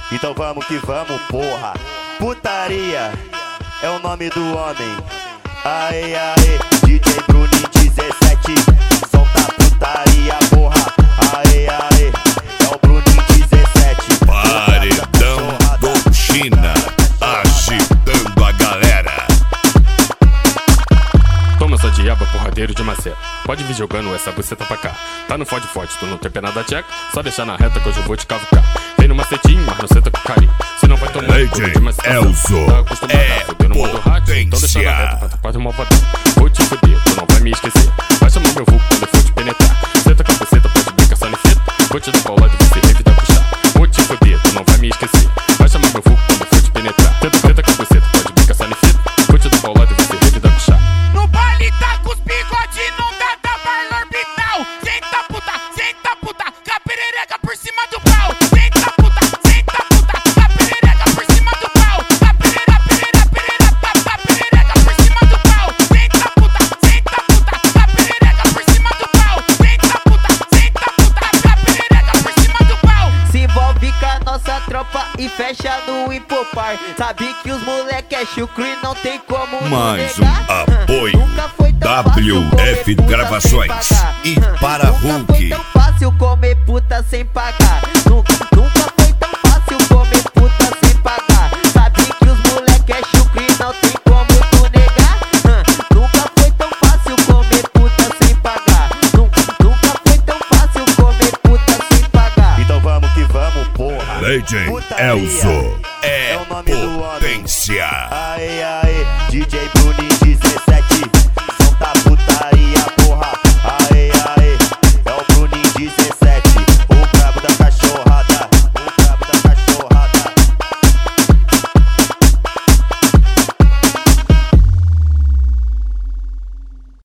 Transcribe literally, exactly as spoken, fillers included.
Então vamos que vamos, porra. Putaria é o nome do homem. Aê, aê, D J Bruninho dezessete, solta a putaria, porra. Aê, aê, é o Bruninho dezessete. Paredão do China, agitando a galera. Toma essa diaba, porradeiro de maceta. Pode vir jogando essa buceta pra cá. Tá no fode forte, tu não tem pena da tcheca. Só deixar na reta que hoje eu vou te cavucar. Vem no macetinho, mas não senta com carinho. Se não vai tomar Legend de maceta. Elzo Tá acostumado a fuder no modo rato. Então deixa na reta pra tu pode malvadão. Vou te fuder, tu não vai me esquecer. Vai chamar meu vulgo quando eu for te penetrar. Senta com a buceta, pode brincar só nifeta. Vou te dar paulada e você evita puxar. Vou te fuder, tu não vai me esquecer. Vai chamar meu vulgo quando eu for te penetrar. Senta, senta com a buceta, pode brincar só nifeta. Vou te dar paulada e você evita puxar. No baile tá com os bigode, não dá da baile orbital. Senta puta, senta puta, com a perereca por cima do pau. Senta puta, senta puta, com a perereca por cima do pau. A pereira, pereira, pereira, tá, tá, perereca por cima do pau. Senta puta, senta puta, com a perereca por cima do pau. Senta puta, senta puta, com a perereca por cima do pau. Se envolve com a nossa tropa e fecha no Impopar. Sabe que os moleque é chucro e não tem como Mais um negar. apoio Nunca foi tão W fácil comer F puta Gravações sem pagar. e para Nunca foi Hulk. tão fácil comer puta sem pagar. Nunca, nunca foi tão fácil comer puta sem pagar. Sabe que os moleque é chucro e não tem como tu negar. Nunca foi tão fácil comer puta sem pagar. Nunca, nunca foi tão fácil comer puta sem pagar. Então vamos que vamos, porra. Legend Putaria Elzo é é o nome do homem. potência. Aê, aê, D J